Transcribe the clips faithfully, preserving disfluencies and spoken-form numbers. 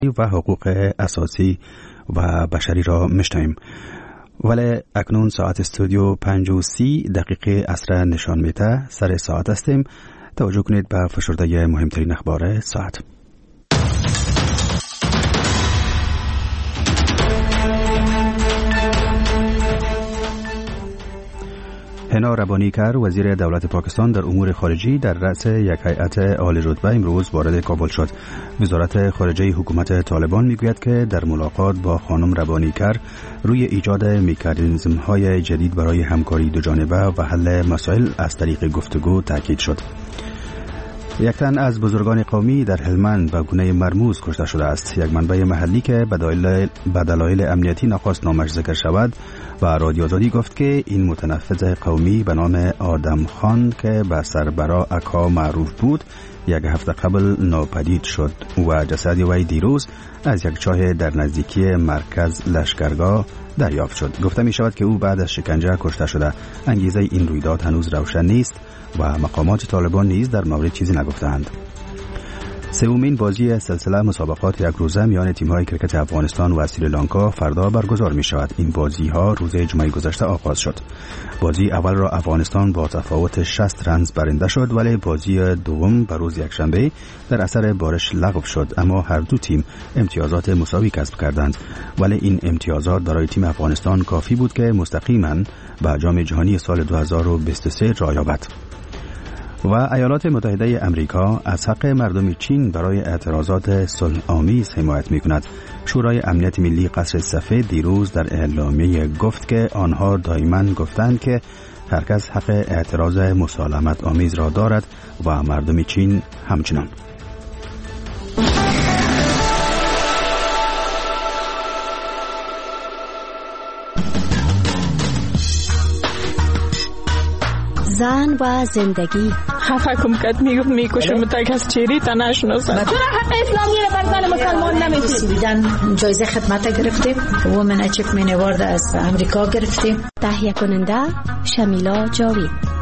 و حقوق اساسی و بشری را میشنویم. ولی اکنون ساعت استودیو پنج و سی دقیقه عصر نشان میده. سر ساعت هستیم. توجه کنید به فشرده مهمترین اخبار ساعت. هنا ربانیکر وزیر دولت پاکستان در امور خارجی در رأس یک هیئت عالی رتبه امروز وارد کابل شد. وزارت خارجه حکومت طالبان میگوید که در ملاقات با خانم ربانیکر روی ایجاد مکانیزم‌های جدید برای همکاری دوجانبه و حل مسائل از طریق گفتگو تاکید شد. یک تن از بزرگان قومی در هلمند به گونه مرموز کشته شده است. یک منبع محلی که به دلایل امنیتی نخواست نامش ذکر شود و رادیو آزادی گفت که این متنفذ قومی به نام آدم خان که به سربرا اکا معروف بود یک هفته قبل ناپدید شد و جسد وی دیروز از یک چاه در نزدیکی مرکز لشکرگاه دریافت شد. گفته می شود که او بعد از شکنجه کشته شده. انگیزه این رویداد هنوز روشن نیست و مقامات طالبان نیز در مورد چیزی نگفتند. سومین بازی سلسله مسابقات یک روزه میان تیم‌های کرکت افغانستان و سریلانکا فردا برگزار می شود. این بازی‌ها روز جمعه گذشته آغاز شد. بازی اول را افغانستان با تفاوت شصت رنز برنده شد، ولی بازی دوم بر روز یکشنبه در اثر بارش لغو شد، اما هر دو تیم امتیازات مساوی کسب کردند. ولی این امتیازات برای تیم افغانستان کافی بود که مستقیما به جام جهانی سال دو هزار و بیست و سه راه یابد. و ایالات متحده امریکا از حق مردم چین برای اعتراضات صلح‌آمیز حمایت می‌کند. شورای امنیت ملی قصر سفید دیروز در اعلامیه گفت که آنها دائما گفتند که هر کس حق اعتراض مسالمت آمیز را دارد و مردم چین همچنان. زن و زندگی خفه کم کد میگفت میکشم متک از چیری تا نشناسم. چرا حق اسلامی رو بر زن مسلمان نمیشی؟ دیدن جایزه خدمت گرفتیم، وومن اچیومنت اوارد از امریکا گرفتیم. تهیه کننده شمیلا جاوید.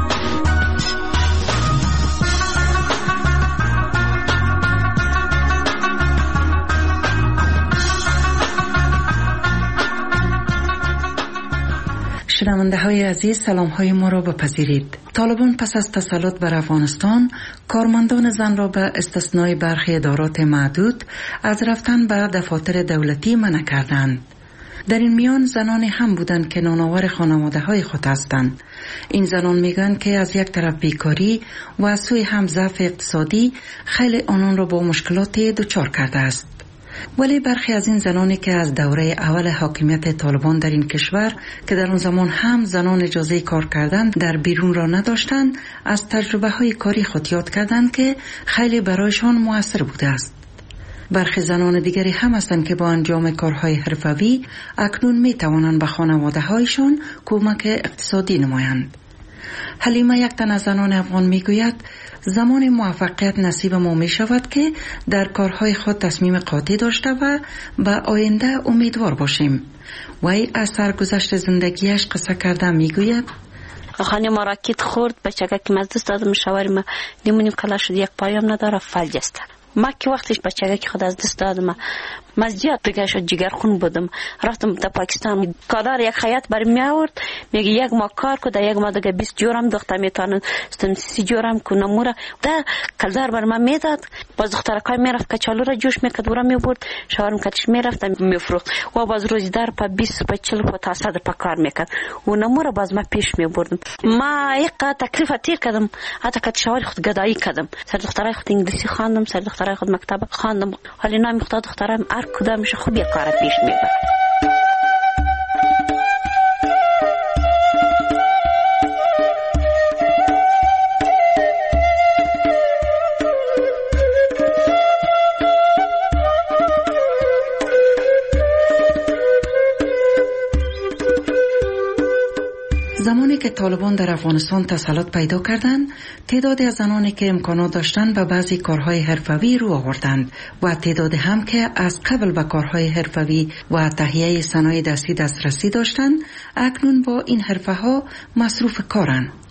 شنونده های عزیز، سلام های ما را بپذیرید. طالبان پس از تسلط بر افغانستان کارمندان زن را به استثنای برخی ادارات معدود از رفتن به دفاتر دولتی منع کردند. در این میان زنانی هم بودند که نانآور خانواده های خود هستند. این زنان میگویند که از یک طرف بیکاری و از سوی هم ضعف اقتصادی خیلی آنان را با مشکلات دچار کرده است. ولی برخی از این زنانی که از دوره اول حاکمیت طالبان در این کشور که در آن زمان هم زنان اجازه کار کردند در بیرون را نداشتند، از تجربه های کاری خود یاد کردند که خیلی برایشان مؤثر بوده است. برخی زنان دیگری هم هستند که با انجام کارهای حرفوی اکنون می توانند به خانواده هایشان کمک اقتصادی نمایند. حلیمه، یک تن از زنان افغان، می گوید زمان موفقیت نصیب ما می شود که در کارهای خود تصمیم قاطع داشته و به آینده امیدوار باشیم. وی از سرگذشت زندگیش قصه کرده می گوید خانه ما راکت خورد، بچگه که مزدست دادم شواری ما نیمونیم کلا شد، یک پایم نداره، فلج است. ما که وقتش بچگه که خود از دست دادم مزدیات دیگه شد، جگر خون بودم، رفتم تا پاکستان. کادر یک خیاط برم می آورد، میگه یک ما کار کو، در یک ما دیگه بیست جورم دختر میتونن ستم سی جورم کو نموره ده کلدار بر من میداد. باز دخترکای میرفت کچالو را جوش میکرد، ورا میبرد شوارم کتش میرفتم میفروخت و باز روزی در پا بیست پا چل پا تا صد پا کار میکرد و نموره باز ما پیش میبردم. ما یک تکلیف تیر کردم، حتی کت شواری خود گدایی کردم. سر دخترای خود انگلیسی خواندم، سر دخترای خود مکتب خواندم، ولی نام خود دخترم هر کدامش خوب یک کار پیش میبرد. زمانی که طالبان در افغانستان تسلط پیدا کردند، تعدادی از زنانی که امکانات داشتند به بعضی کارهای حرفوی رو آوردند و تعدادی هم که از قبل به کارهای حرفوی و تهیه صنایع دستی دسترسی داشتند، اکنون با این حرفه ها مصروف کارند.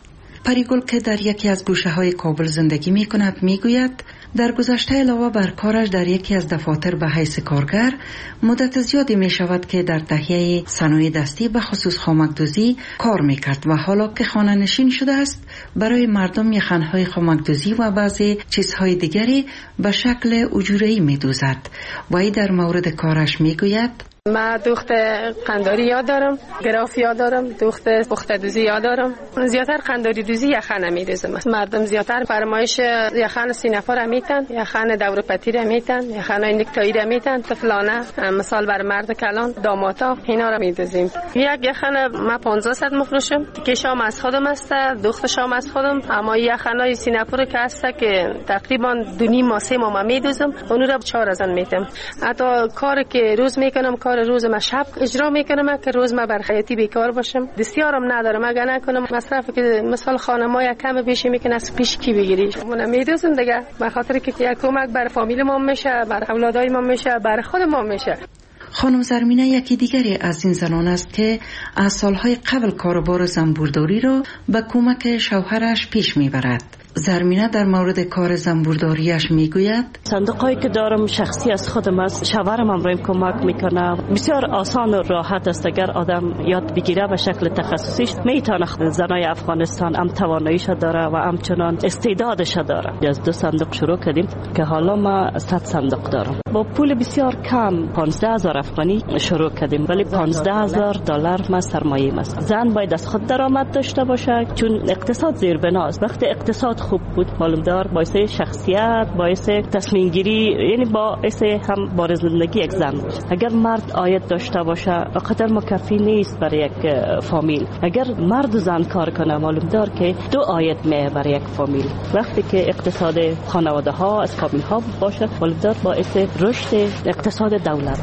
پریگل که در یکی از گوشه های کابل زندگی می کند می گوید در گذشته علاوه بر کارش در یکی از دفاتر به حیث کارگر مدت زیادی می شود که در تهیه صنایع دستی به خصوص خامک‌دوزی کار می کرد و حالا که خانه نشین شده است برای مردم یخنهای خامک‌دوزی و بعضی چیزهای دیگری به شکل اجوره‌ای می دوزد. و در مورد کارش می گوید ما دوخت قنداری یاد دارم، گراف یاد دارم، دوخت پخته دوزی یاد دارم. زیاتر قنداری دوزی یخن می‌دوزم. مردم زیاتر فرمایش یخن سینه‌فر میتن، یخن دور پتیر میتن، یخن نکتایی میتن، طفلانه مثال بر مرد کلان، داماتا اینا را می‌دوزیم. یک یخن ما پانزده صد می‌فروشم. که شام از خودم است، دوخت شام از خودم، اما یخنای سینه‌فر که است که تقریبا دو نیم ماه سه ماه می‌دوزم، اون را چهار هزار میتم. حتی کاری که روز میکنم کار روز ما شب اجرا میکنم که روز ما بر خیاطی بیکار باشم. دستیارم ندارم، اگه نکنم مصرف که مثال خانم‌ها یک کم بیشی میکنه از پیش کی بگیری. من میدوزم دیگه به خاطر که یک کمک بر فامیل ما میشه، بر اولادای ما میشه، بر خود ما میشه. خانم زرمینه یکی دیگری از این زنان است که از سالهای قبل کاروبار زنبورداری را به کمک شوهرش پیش میبرد. زرمینه در مورد کار زنبورداریش میگوید صندوقایی که دارم شخصی از خودم است، شوهرم هم رایم کمک میکنه. بسیار آسان و راحت است اگر آدم یاد بگیره به شکل تخصصیش میتونه. زنای افغانستان هم تواناییش داره و همچنان استعدادش داره. از دو صندوق شروع کردیم که حالا ما صد صندوق دارم. با پول بسیار کم پانزده هزار افغانی شروع کردیم، ولی پانزده هزار دلار ما سرمایه است. زن باید از خود درآمد داشته باشه چون اقتصاد زیربناست. وقتی اقتصاد خوب بود معلوم دار باعث شخصیت، باعث تصمیم گیری، یعنی باعث هم بار زندگی یک زن باشه. اگر مرد عاید داشته باشه قدر مکفی نیست برای یک فامیل. اگر مرد و زن کار کنه معلوم دار که دو عاید میه برای یک فامیل. وقتی که اقتصاد خانواده ها از فامیل ها باشه معلوم دار باعث رشد اقتصاد دولت.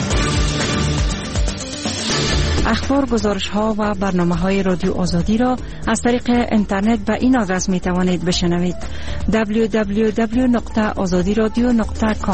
اخبار، گزارش ها و برنامه های رادیو آزادی را از طریق اینترنت به این آدرس می توانید بشنوید: دبلیو دبلیو دبلیو نقطه آزادی رادیو نقطه کام.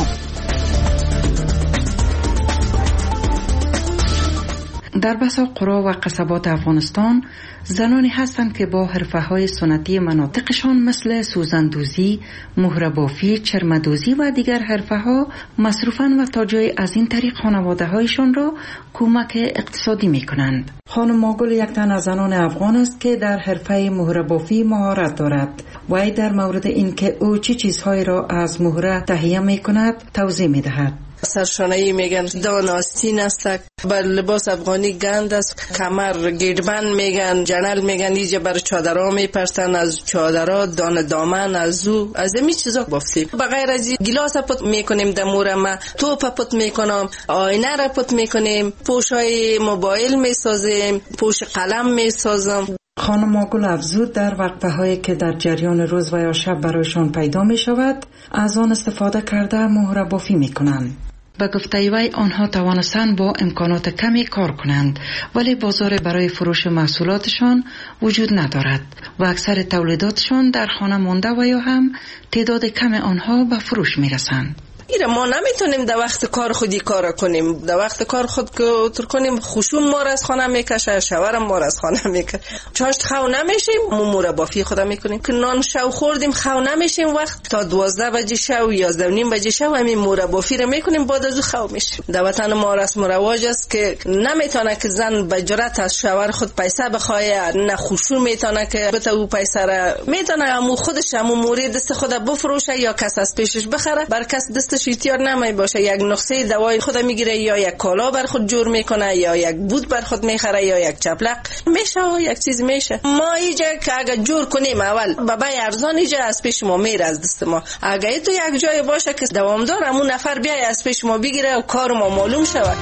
در بسا قرا و قصبات افغانستان زنانی هستند که با حرفه‌های سنتی مناطقشان مثل سوزندوزی، مهره‌بافی، چرمدوزی و دیگر حرفه‌ها مصروفند و تا جای از این طریق خانواده‌هایشان را کمک اقتصادی می‌کنند. خانم ماگل یک تن از زنان افغان است که در حرفه مهره‌بافی مهارت دارد و در مورد اینکه او چه چیزهایی را از مهره تهیه می‌کند توضیح می‌دهد. سرشانه‌ای میگن، دان آستین است، بر لباس افغانی گند است، کمر گیربند میگن، جنل میگن، اینجا بر چادرها میپرسن، از چادرها دان دامن از او از این چیزا بافتیم. بغیر از گلاس پت میکنیم دمور ما، توپ پت میکنم، آینه را پت میکنیم، پوشای موبایل میسازیم، پوش قلم میسازم. خانم ماگل افزود در وقتهایی که در جریان روز و یا شب برایشان پیدا می شود از آن استفاده کرده مهره بافی می کنند. به گفته وی آنها توانستند با امکانات کمی کار کنند ولی بازار برای فروش محصولاتشان وجود ندارد و اکثر تولیداتشان در خانه مانده و یا هم تعداد کم آنها به فروش می رسند. ایره ما نمیتونیم در وقت کار خودی کار کنیم. در وقت کار خود که کنیم خوشون ما را از خانه میکشه، شوهرم ما را از خانه میکشه. چاشت خو نمیشیم، مموره بافی خود میکنیم که نان شو خوردیم خو نمیشیم، وقت تا دوازده بجه شو یازده و نیم بجه شو همین موره بافی را میکنیم، بعد از او خو میشیم. در وطن ما رسم و رواج است که نمیتونه که زن به جرأت از شوهر خود پیسه بخواه، نه خوشون میتونه که بته او پیسه را میتونه همو خودش همو موری دست خود بفروشه یا کس از پیشش بخره، بر کس دست اختیار نمی باشه. یک نسخه دوای خود میگیره یا یک کالا بر خود جور میکنه یا یک بود بر خود میخره یا یک چپلق میشه و یک چیز میشه. ما اینجا که اگه جور کنیم اول بابای ارزان اینجا از پیش ما میره از دست ما. اگه تو یک جای باشه که دوامدار همون نفر بیای از پیش ما بگیره و کار ما معلوم شود.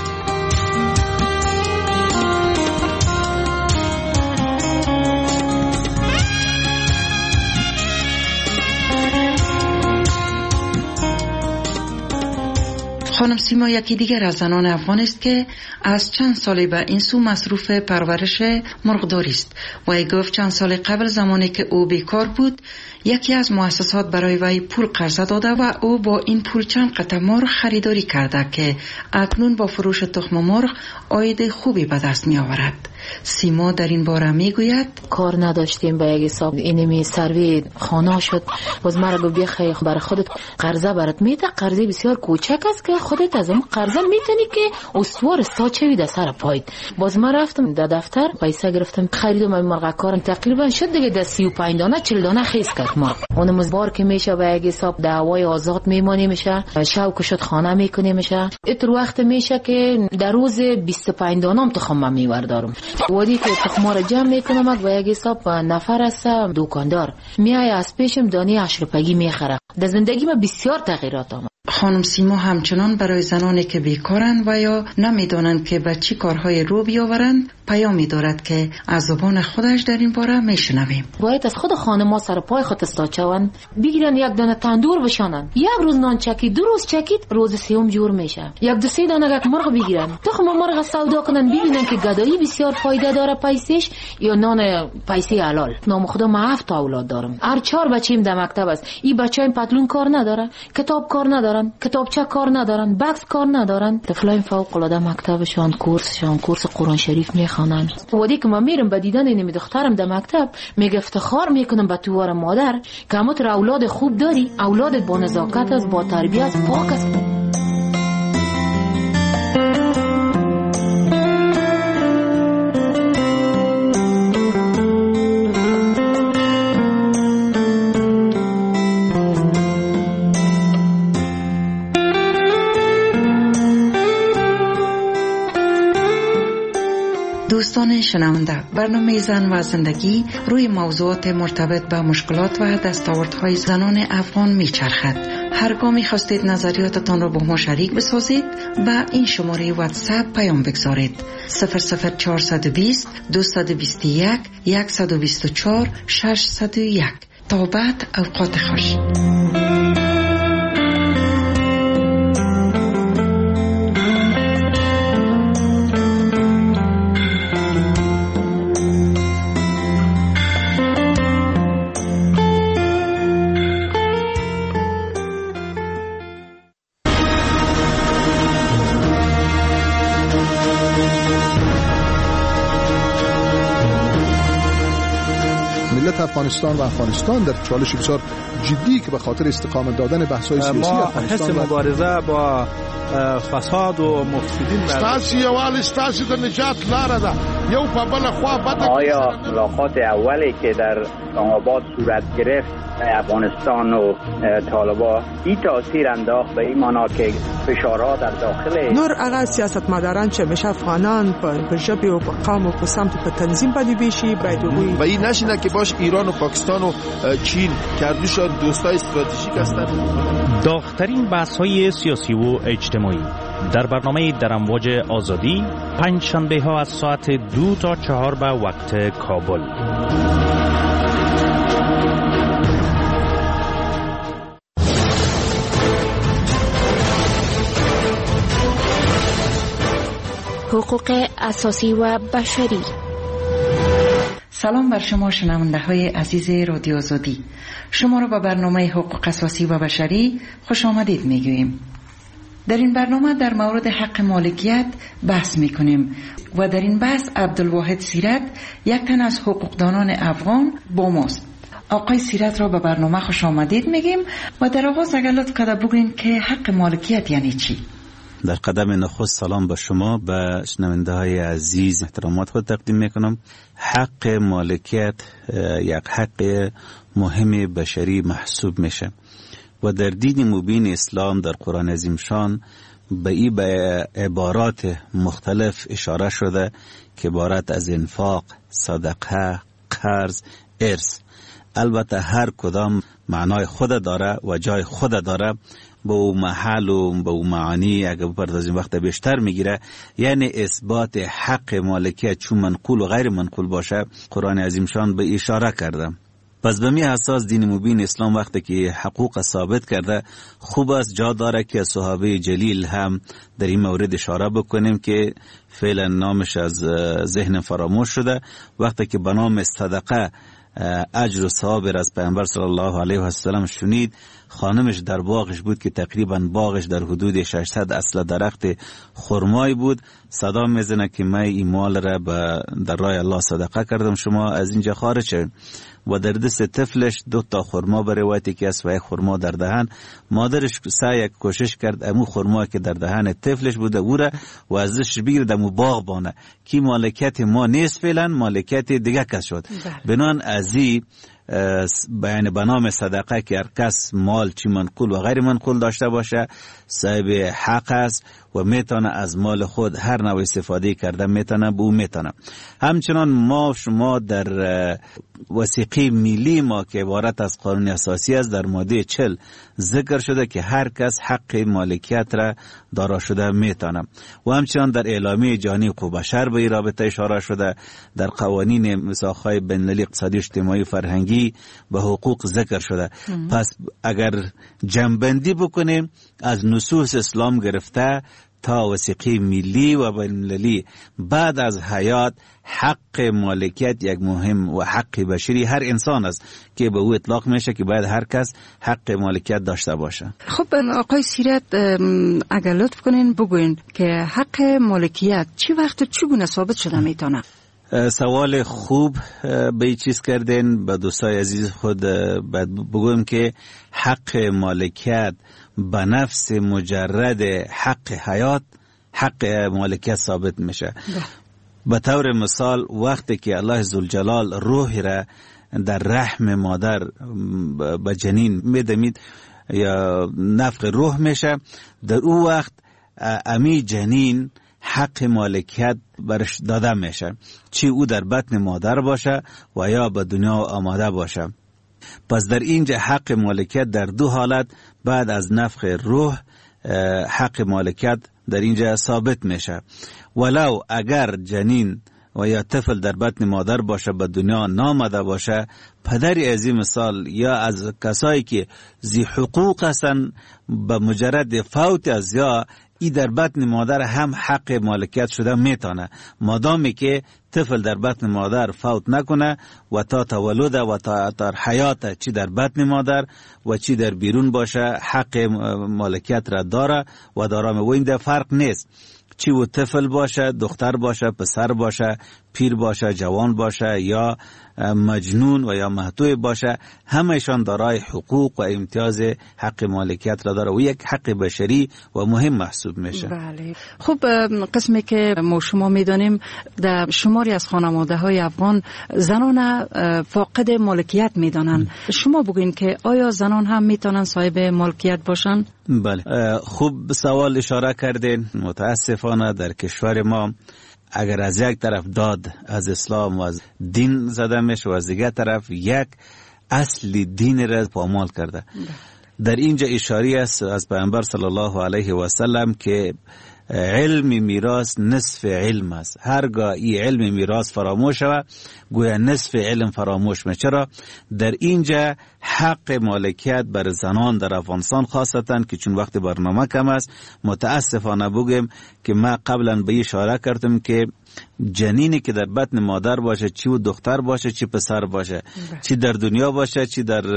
خانم سیما یکی دیگر از زنان افغان است که از چند سال به این سو مصروف پرورش مرغداری است. وی گفت چند سال قبل زمانی که او بیکار بود یکی از مؤسسات برای وی پول قرض داده و او با این پول چند قطع مرغ خریداری کرده که اکنون با فروش تخم مرغ عاید خوبی به دست می آورد. سیما در این باره می گوید کار نداشتیم به یک حساب اینمی سروی خانه شد. باز مرا گفت بخی برای خودت قرضه برات میده، قرضه بسیار کوچک است که خودت از اون قرضه میتونی که استوار استا چوی در سر پایت. باز من رفتم در دفتر پیسه گرفتم خریدم این مرغ کارم تقریبا شد دیگه در سی و پنج دانه چهل دانه خیس کرد مرغ. اون مزبار که میشه به یک حساب دعوای آزاد میمونی میشه، شوق شد خانه میکنی میشه. اتر وقت میشه که در روز بیست و پنج دانه هم تخم میوردارم. وادی که تخم را جمع میکنم و یک حساب نفر است دکاندار میای از پیشم دانی عشر روپیگی میخره. در زندگی من بسیار تغییرات آمد. خانم سیما همچنان برای زنانی که بیکارند و یا نمیدانند که به چی کارهای رو بیاورند پیامی دارد که از زبان خودش در این باره میشنویم. باید از خود خانم‌ها سر پای خود استاچون بگیرن، یک دانه تندور بشانن، یک روز نان چکید، دو روز چکید، روز سوم جور میشه. یک دو سه دانه یک مرغ بگیرن، تخم مرغ سودا کنن، ببینن که گدایی بسیار فایده داره پیسش یا نان پیسه حلال. نام خدا ما هفت اولاد دارم، هر چهار بچه‌ام در مکتب است. این بچه‌ام پتلون کار نداره، کتاب کار ندارن، کتابچه کار ندارن، بکس کار ندارن. طفلای فوق العاده مکتبشان کورسشان کورس قرآن شریف میخوانن. وقتی که من میرم به دیدن این دخترم در مکتب میگه افتخار میکنم به توار مادر که همت اولاد خوب داری، اولادت با نزاکت است، با تربیت پاک است. دوستان شنونده، برنامه زن و زندگی روی موضوعات مرتبط با مشکلات و دستاوردهای زنان افغان میچرخد. هرگاه میخواستید نظریاتتان را با ما شریک بسازید به این شماره واتساپ پیام بگذارید: صفر صفر چهارصد و بیست دویست و بیست و یک صد و بیست و چهار ششصد و یک. تا بعد اوقات خوش. افغانستان و افغانستان در چالش بسیار جدی که به خاطر استقامت دادن بحث‌های سیاسی افغانستان حس مبارزه با فساد و مفسدین استاسی یوال استاسی د نجات لاره ده یو په بل خوا بد. آیا ملاقات اولی که در اسلام‌آباد صورت گرفت افغانستان و طالبان این تاثیر انداخت به این معنا که فشارها در داخل نور اغا سیاستمداران چه میشه افغانان په ژبه او قوم او په سمت په تنظیم باندې بشي باید و این نشینه که باش ایران و پاکستان و چین کردوشان دوستای استراتژیک هستند. داغ‌ترین بحث‌های سیاسی و اجتماعی در برنامه در امواج آزادی پنج شنبه ها از ساعت دو تا چهار به وقت کابل. حقوق اساسی و بشری. سلام بر شما شنونده های عزیز رادیو آزادی. شما را به برنامه حقوق اساسی و بشری خوش آمدید میگوییم. در این برنامه در مورد حق مالکیت بحث میکنیم و در این بحث عبدالواحد سیرت، یک تن از حقوقدانان افغان با ماست. آقای سیرت را به برنامه خوش آمدید میگیم و در آغاز اگر لطف کرده بگوین که حق مالکیت یعنی چی؟ در قدم نخست سلام به شما، به شنونده های عزیز احترامات خود تقدیم میکنم. حق مالکیت یک حق مهم بشری محسوب میشه و در دین مبین اسلام در قرآن عظیم شان به این به عبارات مختلف اشاره شده که عبارت از انفاق، صدقه، قرض، ارث. البته هر کدام معنای خود داره و جای خود داره، به او محل و به او معانی اگه بپردازیم وقت بیشتر میگیره. یعنی اثبات حق مالکیت چون منقول و غیر منقول باشه، قرآن عظیم شان به اشاره کرده. پس به می اساس دین مبین اسلام وقتی که حقوق ثابت کرده، خوب است جا داره که صحابه جلیل هم در این مورد اشاره بکنیم که فعلا نامش از ذهن فراموش شده. وقتی که به نام صدقه اجر و ثواب از پیامبر صلی الله علیه و سلم شنید، خانمش در باغش بود که تقریبا باغش در حدود ششصد اصل درخت خرمای بود. صدا میزنه که من این مال را در راه الله صدقه کردم، شما از اینجا خارج شوید. و در دست طفلش دو تا خرما به روایتی که است و یک خرما در دهن. مادرش سعی کوشش کرد امو خرما که در دهن طفلش بوده او را و ازش بگیرد امو باغ بانه که مالکیت ما نیست، فعلا مالکیت دیگه کس شد. بنان ازی بیان به نام صدقه که هر کس مال چی منقول و غیر منقول داشته باشه صاحب حق است و میتونه از مال خود هر نوع استفاده کرده میتونه به او میتونه. همچنان ما شما در وثیقه ملی ما که عبارت از قانون اساسی است در ماده چهل ذکر شده که هر کس حق مالکیت را دارا شده میتونه و همچنان در اعلامیه جهانی حقوق بشر به این رابطه اشاره شده. در قوانین میثاق‌های بین‌المللی اقتصادی اجتماعی فرهنگی به حقوق ذکر شده. ام. پس اگر جمع‌بندی بکنیم از نصوص اسلام گرفته تا وثیقه ملی و بین‌المللی بعد از حیات حق مالکیت یک مهم و حق بشری هر انسان است که به او اطلاق میشه که باید هر کس حق مالکیت داشته باشه. خب آقای سیرت اگر لطف کنین بگوین که حق مالکیت چی وقت چگونه ثابت شده میتونه؟ سوال خوب به این چیز کردین. به دوستای عزیز خود بگویم که حق مالکیت به نفس مجرد حق حیات حق مالکیت ثابت میشه. به طور مثال وقتی که الله ذوالجلال روح را در رحم مادر به جنین میدمید یا نفخ روح میشه، در او وقت امی جنین حق مالکیت برش داده میشه، چی او در بطن مادر باشه و یا به دنیا آماده باشه. پس در اینجا حق مالکیت در دو حالت بعد از نفخ روح حق مالکیت در اینجا ثابت میشه. ولو اگر جنین و یا طفل در بطن مادر باشه به دنیا نامده باشه، پدری از این مثال یا از کسایی که ذی حقوق هستن به مجرد فوت از یا ای در بطن مادر هم حق مالکیت شده میتونه، مادامی که طفل در بطن مادر فوت نکنه و تا تولد و تا تا حیات چی در بطن مادر و چی در بیرون باشه حق مالکیت را داره و دارم. و این در فرق نیست چی و طفل باشه، دختر باشه، پسر باشه، پیر باشه، جوان باشه یا مجنون و یا محتوی باشه، همهشان دارای حقوق و امتیاز حق مالکیت را داره و یک حق بشری و مهم محسوب میشه. بله. خب قسمی که ما شما میدانیم در شماری از خانواده های افغان زنان فاقد مالکیت میدانن. شما بگوین که آیا زنان هم میتونن صاحب مالکیت باشن؟ بله، خوب سوال اشاره کردین. متاسفانه در کشور ما اگر از یک طرف داد از اسلام و از دین زده میشه و از دیگر طرف یک اصل دین را پامال کرده. در اینجا اشاره است از پیامبر صلی الله علیه و سلم که علم میراث نصف علم است. هرگاه این علم میراث فراموش شود گویا نصف علم فراموش میشه. چرا؟ در اینجا حق مالکیت بر زنان در افغانستان خاصتا که چون وقت برنامه کم است متاسفانه بگم که ما قبلا به اشاره کردم که جنینی که در بطن مادر باشه چی و دختر باشه چی پسر باشه، چی در دنیا باشه چی در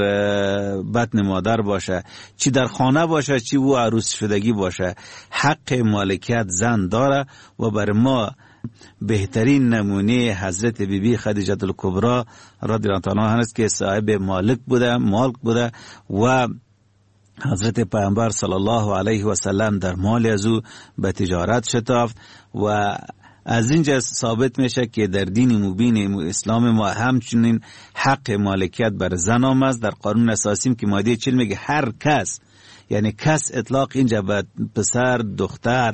بطن مادر باشه، چی در خانه باشه چی و عروس شدگی باشه، حق مالکیت زن داره. و بر ما بهترین نمونه حضرت بی بی خدیجه الکبری رضی الله عنها هست که صاحب مالک بوده مالک بوده و حضرت پیامبر صلی الله علیه و سلم در مال از او به تجارت شتافت و از اینجا ثابت میشه که در دین مبین اسلام ما همچنین حق مالکیت بر زن آمد. در قانون اساسی که ماده چهل میگه هر کس، یعنی کس اطلاق اینجا به پسر، دختر،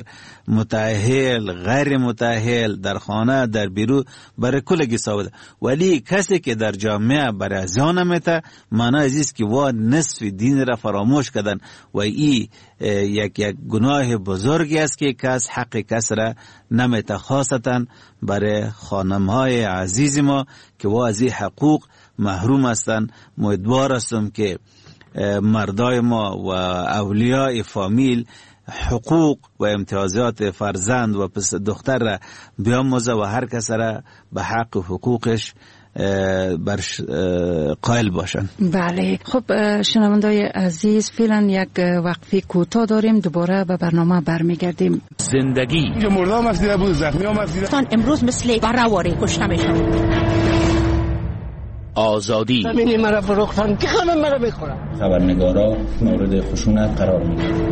متأهل، غیر متأهل، در خانه، در بیرون، برای کلگی ثابت. ولی کسی که در جامعه برای زیان میته معنی عزیز که وا نصف دین را فراموش کردن و ای یک یک گناه بزرگی است که کس حق کس را نمیته، خاصتا برای خانمهای عزیز ما که وا از این حقوق محروم هستند. امیدوار هستم که مردای ما و اولیاء فامیل حقوق و امتیازات فرزند و پس دختر را بیاموزه و هر کس را به حق و حقوقش برش قائل باشن. بله. خب شنوندای عزیز، فعلا یک وقفه کوتاه داریم، دوباره به برنامه برمیگردیم. زندگی اینجا مردم از دیده بود، زخمی هم از دیده. امروز مثل برآوری کشته میشن. آزادی زمینی مرا فروختن که همه مرا بخورن. خبرنگارا مورد خشونت قرار میگیرن.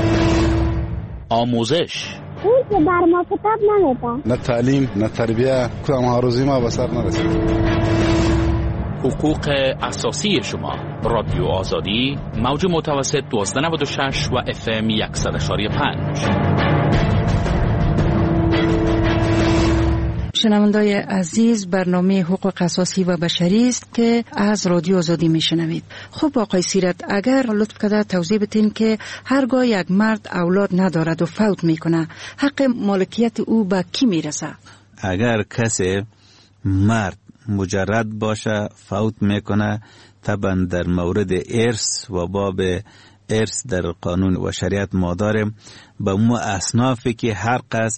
آموزش اون که بر ما کتاب نمیدن. نه تعلیم نه تربیه، کدام آرزوی ما به سر نرسید. حقوق اساسی شما. رادیو آزادی، موج متوسط دوازده نود و شش و اف ام صد و پنج. شنوندای عزیز، برنامه حقوق اساسی و بشری است که از رادیو آزادی میشنوید. خب آقای سیرت، اگر لطف کرده توضیح بدین که هرگاه یک مرد اولاد ندارد و فوت میکنه، حق مالکیت او به کی میرسه؟ اگر کسی مرد مجرد باشه فوت میکنه، طبعا در مورد ارث و باب ارث در قانون و شریعت ما داریم، به مو اصنافی که هر قصد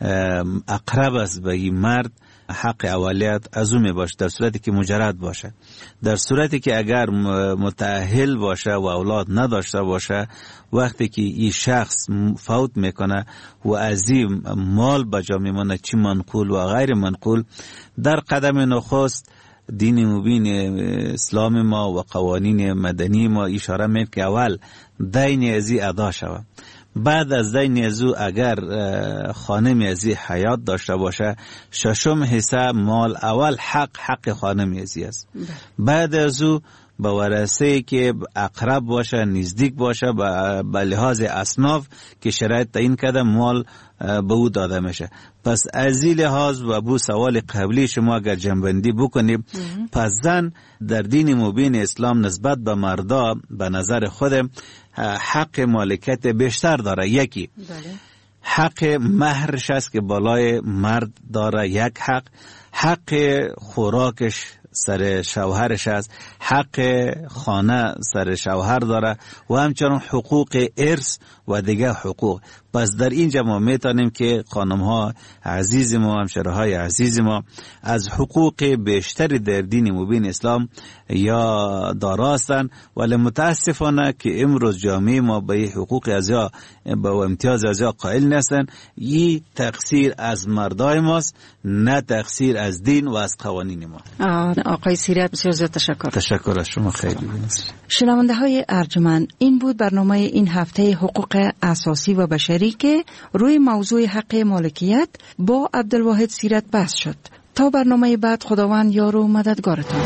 اقرب است به این مرد حق اولیت از او می باشه، در صورتی که مجرد باشه. در صورتی که اگر متأهل باشه و اولاد نداشته باشه، وقتی که این شخص فوت میکنه و از این مال بجا میمونه، چی منقول و غیر منقول، در قدم نخست دین مبین اسلام ما و قوانین مدنی ما اشاره می‌کنه که اول دین ازی ادا شود. بعد از دین ازو اگر خانم ازی حیات داشته باشه، ششم حصه مال اول حق حق خانم ازی است. بعد ازو به ورثه که اقرب باشه، نزدیک باشه، به لحاظ اصناف که شرایط تعیین کرده مال به او داده میشه. پس از این لحاظ و بو سوال قبلی شما اگر جنبندی بکنیم، پس زن در دین مبین اسلام نسبت به مردا به نظر خودم حق مالکیت بیشتر داره. یکی حق مهرش است که بالای مرد داره، یک حق حق خوراکش سر شوهرش است، حق خانه سر شوهر داره و همچنان حقوق ارث و دیگه حقوق. پس در اینجا ما میتونیم که خانم ها عزیز ما، همشهره های عزیز ما از حقوق بیشتری در دین مبین اسلام یا دارا هستند، ولی متاسفانه که امروز جامعه ما به حقوق ازیا به امتیاز ازیا قائل نیستند. این تقصیر از مردای ماست، نه تقصیر از دین و از قوانین ما. آقای سیرت بسیار زیاد تشکر. تشکر از شما، خیلی بینست. شنونده های ارجمند، این بود برنامه این هفته حقوق اساسی و بشری که روی موضوع حق مالکیت با عبدالواحد سیرت بحث شد. تا برنامه بعد، خداوند یار و مددگارتان.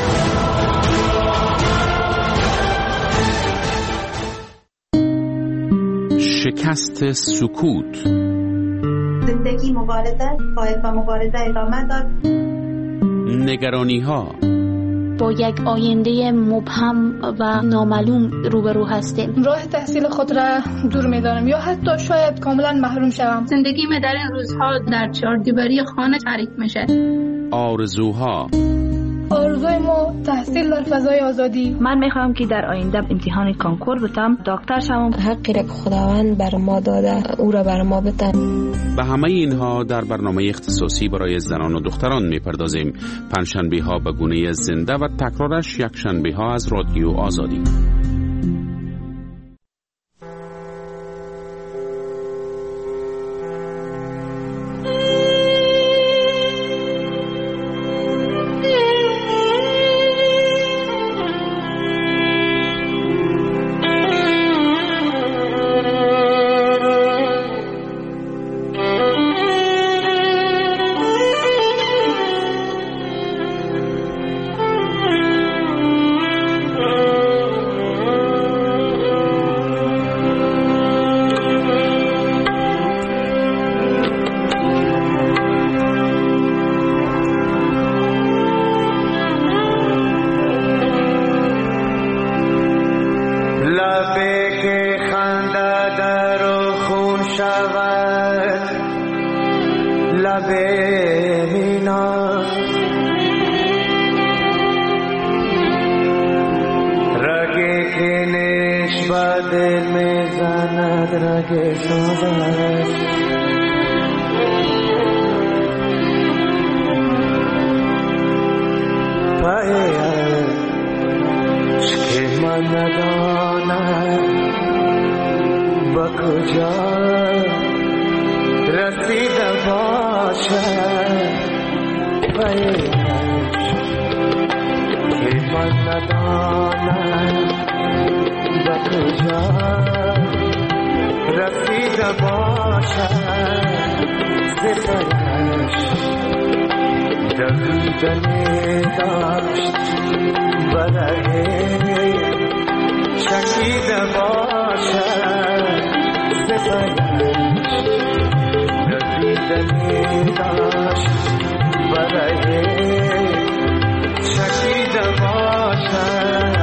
شکست سکوت. زندگی مبارزه، باید با مبارزه ادامه داد. نگرانی ها. با یک آینده مبهم و نامعلوم روبرو هستیم. راه تحصیل خود را دور می‌دانم یا حتی شاید کاملا محروم شوم. زندگی من در این روزها در چهاردیواری خانه تعریف میشه. آرزوها. آرزوی ما تحصیل در فضای آزادی. من میخوام که در آینده امتحان کنکور بتم، دکتر شوم. حقی را که خداوند بر ما داده او را بر ما بده. به همه اینها در برنامه اختصاصی برای زنان و دختران میپردازیم. پنجشنبه ها به گونه زنده و تکرارش یک شنبه ها از رادیو آزادی. دل میزند رگ سازد عشق من نداند با کجا رسیده باشد عشق من نداند با کجا رسیده باشد سپرش دویدنی داشت برای شکیده باشد سپرش دویدنی داشت برای شکیده باشد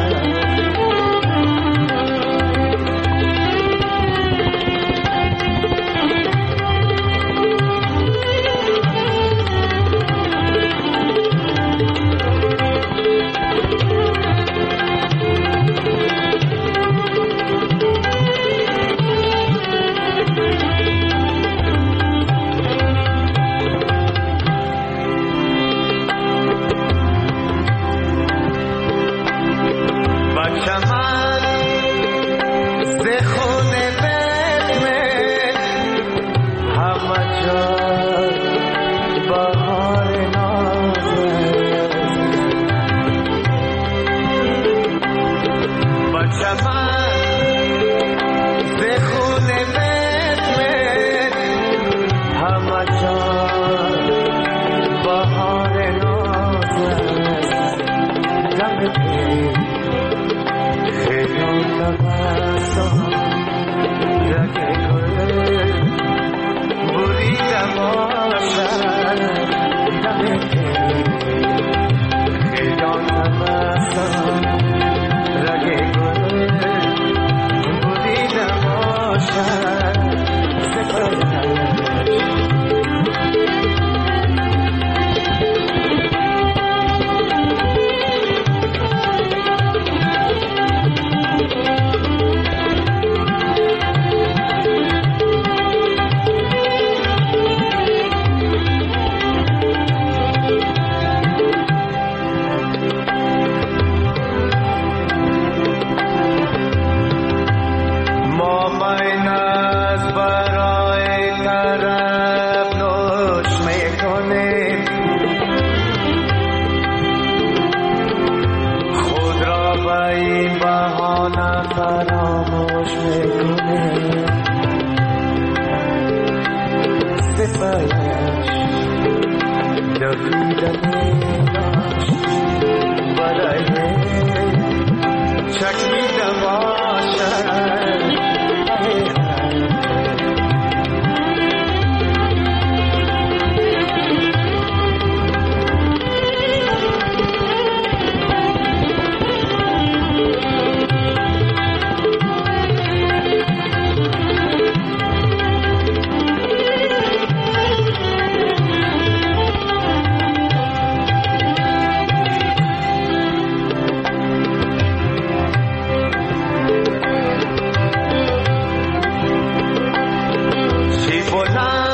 Hola